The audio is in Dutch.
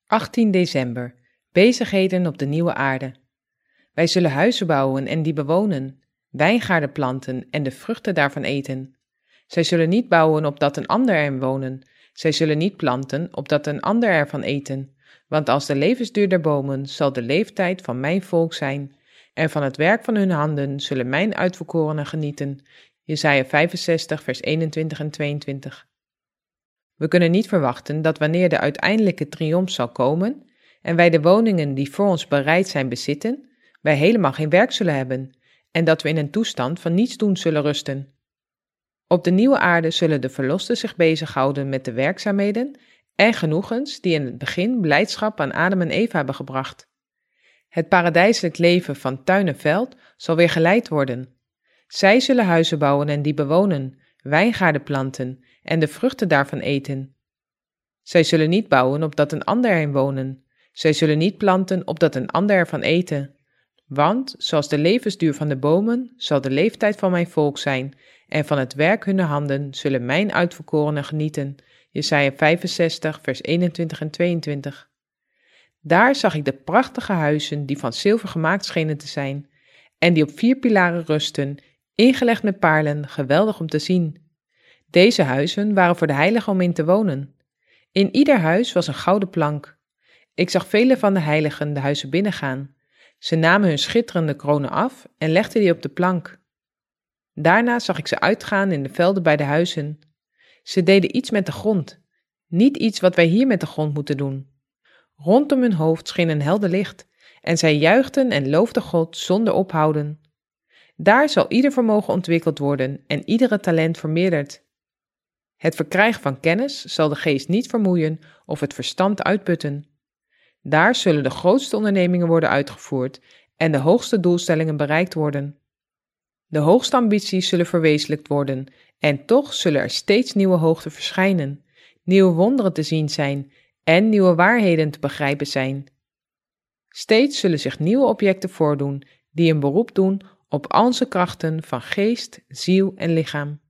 18 december. Bezigheden op de nieuwe aarde. Wij zullen huizen bouwen en die bewonen, wijngaarden planten en de vruchten daarvan eten. Zij zullen niet bouwen opdat een ander erin wonen. Zij zullen niet planten opdat een ander ervan eten. Want als de levensduur der bomen zal de leeftijd van mijn volk zijn, en van het werk van hun handen zullen mijn uitverkorenen genieten. Jesaja 65, vers 21 en 22. We kunnen niet verwachten dat wanneer de uiteindelijke triomf zal komen en wij de woningen die voor ons bereid zijn bezitten, wij helemaal geen werk zullen hebben en dat we in een toestand van niets doen zullen rusten. Op de nieuwe aarde zullen de verlosten zich bezighouden met de werkzaamheden en genoegens die in het begin blijdschap aan Adam en Eva hebben gebracht. Het paradijselijk leven van tuin en veld zal weer geleid worden. Zij zullen huizen bouwen en die bewonen, wijngaarden planten en de vruchten daarvan eten. Zij zullen niet bouwen opdat een ander erin wonen. Zij zullen niet planten opdat een ander ervan eten. Want, zoals de levensduur van de bomen, zal de leeftijd van mijn volk zijn, en van het werk hunner handen zullen mijn uitverkorenen genieten. Jesaja 65, vers 21 en 22. Daar zag ik de prachtige huizen die van zilver gemaakt schenen te zijn, en die op 4 pilaren rusten, ingelegd met paarlen, geweldig om te zien. Deze huizen waren voor de heiligen om in te wonen. In ieder huis was een gouden plank. Ik zag vele van de heiligen de huizen binnengaan. Ze namen hun schitterende kronen af en legden die op de plank. Daarna zag ik ze uitgaan in de velden bij de huizen. Ze deden iets met de grond, niet iets wat wij hier met de grond moeten doen. Rondom hun hoofd scheen een helder licht en zij juichten en loofden God zonder ophouden. Daar zal ieder vermogen ontwikkeld worden en iedere talent vermeerderd. Het verkrijgen van kennis zal de geest niet vermoeien of het verstand uitputten. Daar zullen de grootste ondernemingen worden uitgevoerd en de hoogste doelstellingen bereikt worden. De hoogste ambities zullen verwezenlijkt worden en toch zullen er steeds nieuwe hoogten verschijnen, nieuwe wonderen te zien zijn en nieuwe waarheden te begrijpen zijn. Steeds zullen zich nieuwe objecten voordoen die een beroep doen op al onze krachten van geest, ziel en lichaam.